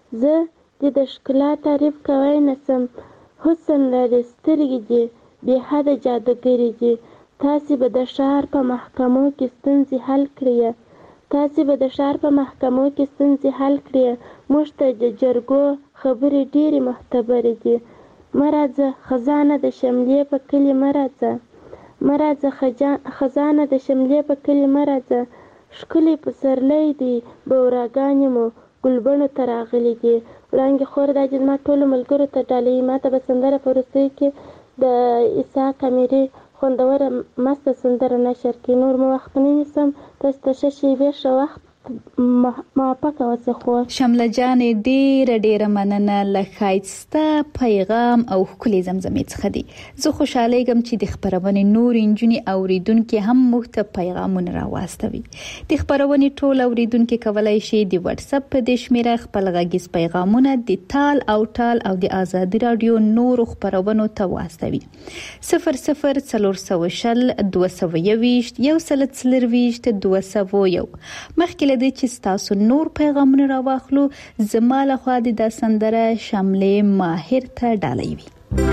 Speaker 11: زه دې د ښکلا تعریف کوی نسم. حسن لري سترګې دي بې حده جادوګرې دي. تاسې به د ښار په محکمو کې ستونزې حل کړئ. تاسې به د ښار په محکمو کې ستونزې حل کړئ. موږ ته د جرګو خبرې ډېرې معتبرې دي. مه راځه خزانه د شملې په کلي مه راځه. مه راځه خزانه د شملې په کلي مه راځه. ښکلي پسرلی دی بوراګانې مو ګلبڼو ته راغلي دي. وړانګې خور دا چې زما ټولو ملګرو ته ډالۍ ما ته به سندره په وروستیو کې د اسحاق امیري خوندوره مسته سندره نشر کړي. نور مو وخت نه نیسم. تاسو ته ښه شیبې ښه وخت موافقه اوسئ. خو
Speaker 4: شمله جانې ډېره ډېره مننه له ښایسته پیغام او ښکلې زمزمې څخه دي. زه خوشحالیږم چې د خپرونې نور نجونې اوریدونکي هم موږ ته پیغامونه راواستوي. د خپرونې ټول اوریدونکي کولای شي د واتس اپ په دې شمیره خپل غږیز پیغامونه د تال او ټال او د آزادي رادیو نور خپرونو ته واستوي. صفر صفر څلور سوه شل دوه سوه یوویشت یو سل څلرویشت دوه سوه یو. مخکې له دې چې تاسو نور پیغامونه راواخلو زما له خوا د سندره شملې ماهر ته ډالۍ وي.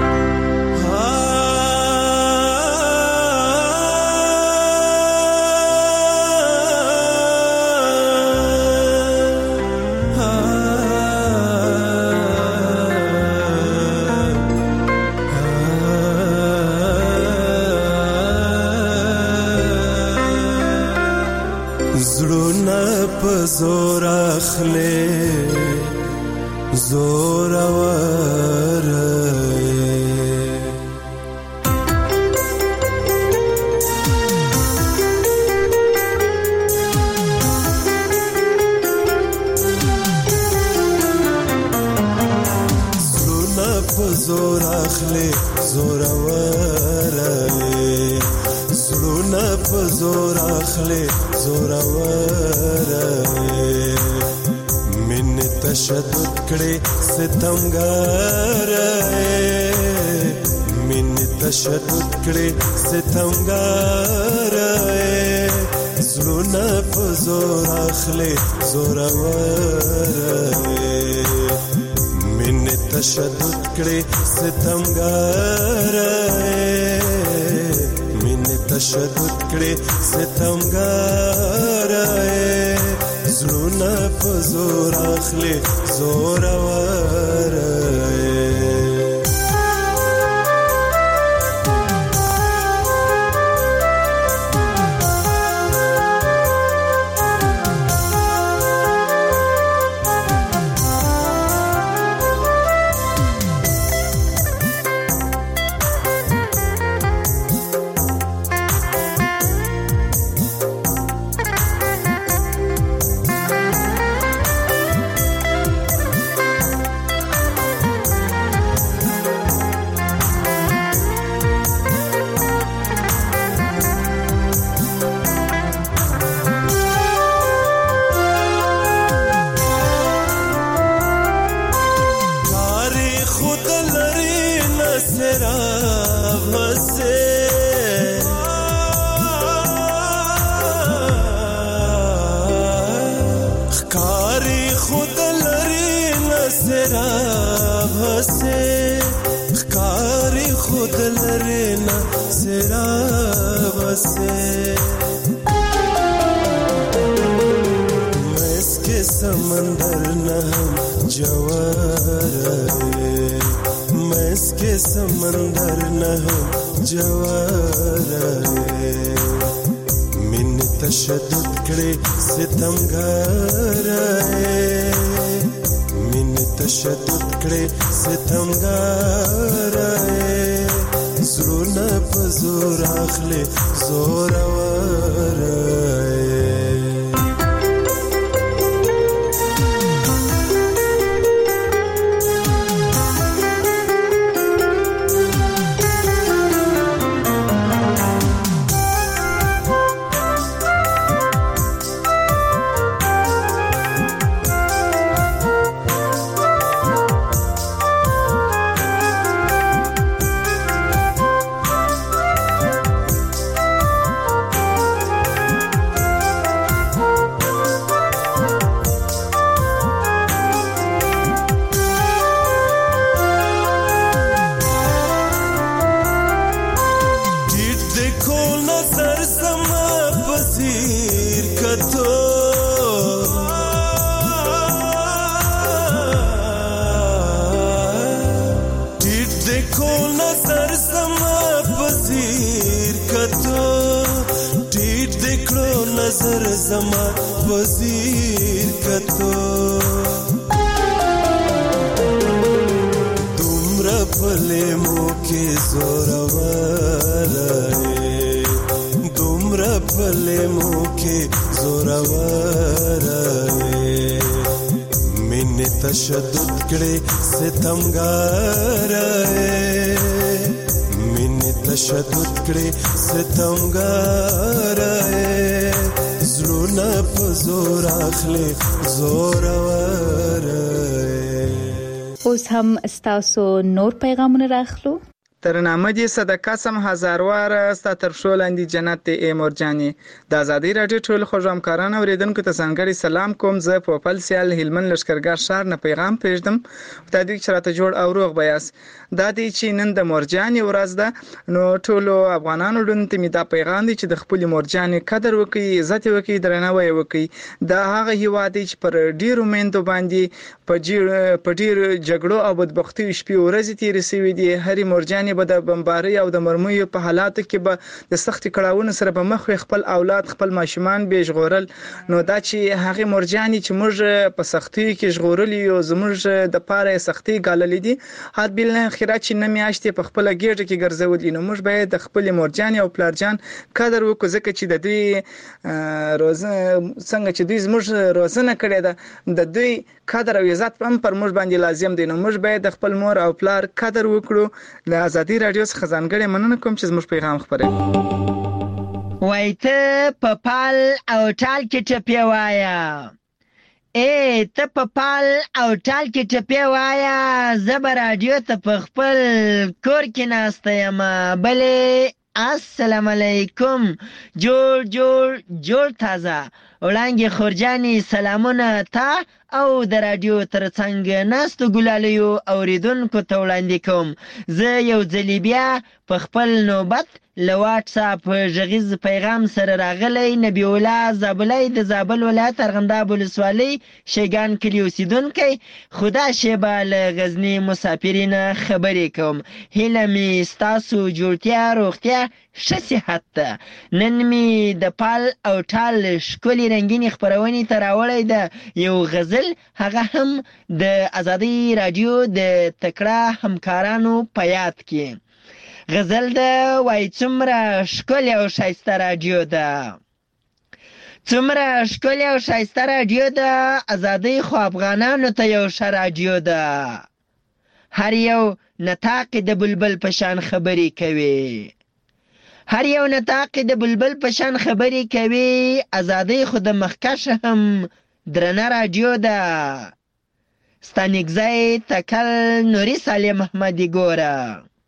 Speaker 6: زور اخلي زور اور زړونه په زور اخلي زور اور زړونه په زور اخلي زور اور تشدد کړي ستمګار من تشدد کړي ستمګار زړونه په زور اخلي زور اور من تشدد کړي ستمګار من تشدد کړي ستمګار زړونه په زور اخلي زور اور समंदर न हम जवार मैं इसके समंदर न हम जवार मिन तशद्दुद करे सितमगार मिन तशद्दुद करे सितमगार زړونه په زور اخلي زور اور نظر زما وزیر کتو دومره پلې مو کې زورور دومره پلې مو کې زورور مینې تشدد کړې ستمګار مینې تشدد کړې ستمګار زړونه په زور اخلي زورور.
Speaker 4: اوس هم استاسو نور پیغامونه راخلو.
Speaker 12: ترنامه دې صدقه سم هزاروار ستا تر شو لاندې جنت ای مورجاني د ازادي راډیو ټول خوږ همکاران اوریدونکو ته ځانګړي سلام کوم. زه په خپل سیال هلمند لشکرګاه شهر نه پیغام پېژدم ته دې چې راته جوړ او روغ بیاس دا دی چې نن د مورجاني ورځ ده نو ټول افغانانو لپاره می دا پیغام دی چې د خپل مورجاني قدر وکړي عزت وکړي درناوی وکړي. دا هغه هیواد چې پر ډیرو میندو باندې په ډیر په ډیر جګړو او بدبختي شپې ورځې تیرې شوې دي. هرې مورجاني به د بمبارۍ او د مرمیو په حالاتو کې به د سختي کړهونو سره په مخ خپل اولاد خپل ماشومان به ژغورل. نو دا چې هغه مورجاني چې موږ په سختي کې ژغورل یو زموږ د پاره سختي ګاللې دي حد بل اخرات چې نه میاشتې په خپل ګیټ کې ګرځول. نو موږ باید د خپل مورجاني او پلارجان قدر وکړو ځکه چې د دوی روزه څنګه چې دوی زموږ روزنه کړې ده د دوی قدر او عزت هم پر موږ باندې لازم دی. نو موږ باید د خپل مور او پلار قدر وکړو. له ازادي راډیو څخه ځانګړې مننه کوم چې زموږ پیغام خپروي.
Speaker 13: وای ته په پال او ټال کې ټپې وایا ای ته په پال او ټال کې ټپې وایا زه به راډیو ته په خپل کور کې ناسته یم بلې السلام علیکم جوړ جوړ جوړ تازه وړانګې خورجاني سلامونه تا او د راډیو ترڅنګ ناستو ګلالیو اوریدونکو ته وړاندې کوم. زه یو ځلې بیا په خپل نوبت له واټس اپ غږیز پیغام سره راغلی. نبی الله زابلی د زابل ولایت ارغنداب ولسوالۍ شیګان کلي اوسیدونکی خدا شیبه له غزني مسافرینه خبرې کوم. هیله مې ستاسو جوړتیا روغتیا ښه صحت ته. نن مې د پال او ټال ښکلې رنګینې خپرونې ته راوړی ده یو غزل هغه هم د ازادي راډیو د تکړه همکارانو په یاد کې. غزل ده وای څومره ښکلې او ښایسته راډیو ده څومره ښکلې او ښایسته راډیو ده ازادۍ خو افغانانو ته یو ښه راډیو ده. هر یو نطاق د بلبل په شان خبرې کوي هر یو نطاق د بلبل په شان خبرې کوي. ازادۍ خو د مخکش هم درنه راډیو ده. ستانګزی تکل نوري سالم احمدي ګوره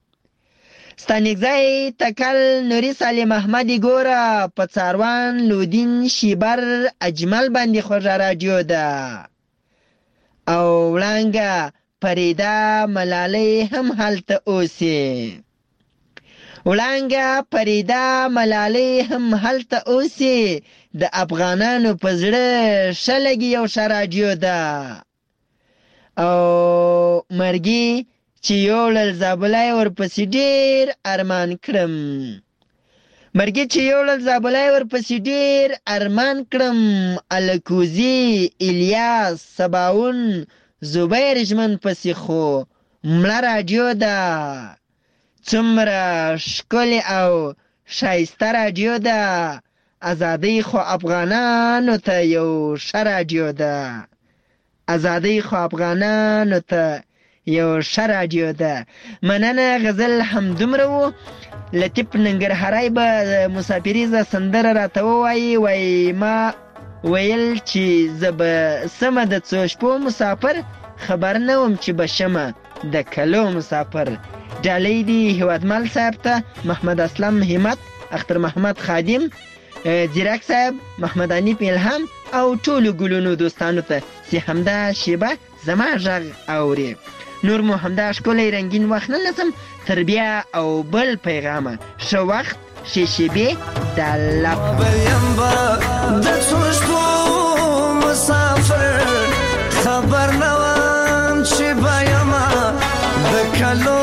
Speaker 13: ستانګزی تکل نوري سالم احمدي ګوره په څاروان لودین شیبر اجمل باندې خوږه راډیو ده. او وړانګه فریده ملالۍ هم هلته اوسي وړانګه فریده ملالۍ هم هلته اوسي. د افغانانو په زړه ښه لګي یو ښه راډیو ده. او مرګي چې یوړل زابلی ورپسې ډېر ارمان کړم مرګي چې یوړل زابلی ورپسې ډېر ارمان کړم. الکوزي الیاس سباون زبیر ژمن پسې خو مړه راډیو ده. څومره ښکلې او ښایسته راډیو ده. ازادۍ خو افغانانو ته یو ښه راډیو ده. ازادۍ خو افغانانو ته یو ښه راډیو ده. مننه. غزل همدومره و. لطیف ننګرهاری به مسافریزه سندره راته ووایي. وایي ما ویل چې زه به سمه د څو شپو مسافر خبر نه وم چې به شمه د کلو مسافر. ډالۍ دي هیوادمل صاحب ته محمد اسلم همت اختر محمد خادم زیرک صاحب محمد انیف الهام او ټولو ګلونو دوستانو ته چې همدا شیبه زما غږ اوري. نور مو همدا ښکلی رنګین وخت نه لسم تر بیا او بل پیغامه ښه وخت ښې شیبې د الله
Speaker 6: د څو شپو مسافر خبر نه وم چې به یمه د کلو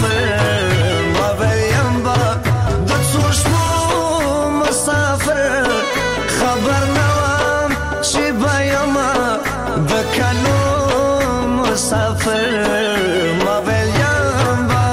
Speaker 6: مسافر ما به یم به د څو شپو مسافر
Speaker 14: ما ویل یم با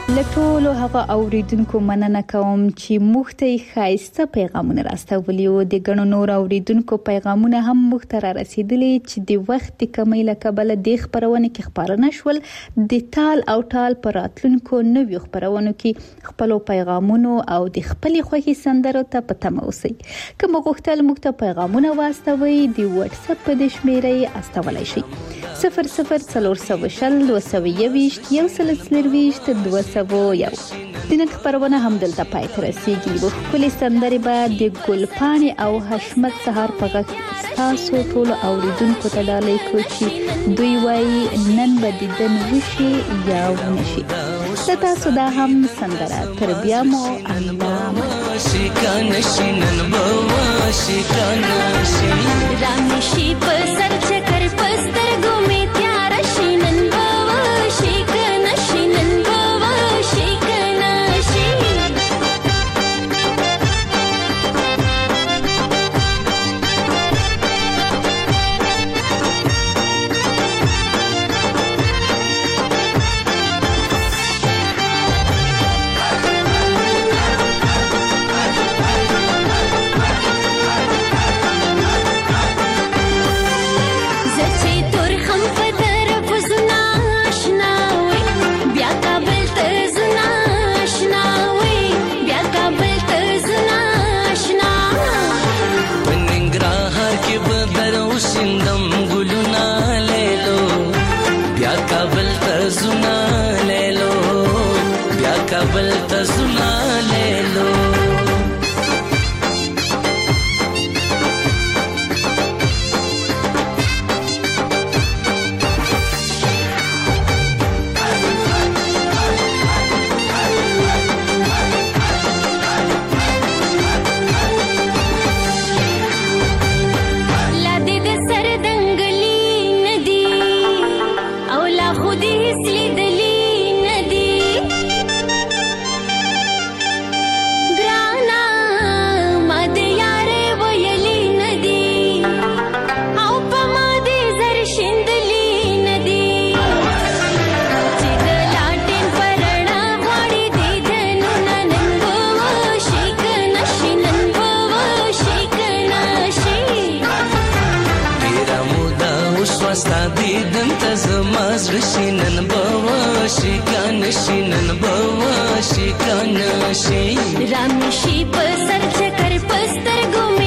Speaker 4: لټولو هغه اوریدونکو مننه کوم چې موږ ته ښایسته پیغامونه راستولي او د ګڼو نور اوریدونکو پیغامونه هم موږ ته را رسیدلي چې د وخت کمی له کبله د خبرونه کې خبرونه شول د تال او ټال پر راتلونکو نویو خبرونو کې خپل پیغامونو او د خپل خوښي سندرو ته پته موسی کوم غوښتل موږ ته پیغامونه واستوي د واتس اپ په شمیرې استولای شي صفر صفر څلور سوه شل دوه سوه یوویشت یو سل څلرویشت دوه سوه یو د نن خبرونه هم دلته پای ته رسیږي و خپل سندرې به د ګلپانې او حشمت سهار په غږ تاسو ټول اوریدونکو ته ډالۍ کوي چې دوی وايي نن به د دن وشي یا ونشي تاسو دا هم سندره تر بیا مو الله
Speaker 8: شکان شینن بوا شکان شین رامشي په سر چکر پستر ګومې تیار شینن بوا شکان شینن بوا شکان شین کابل ته زنا لیلو شینن بوا شکان شینن بوا شکان شین رامشي په سر چکر پستر ګم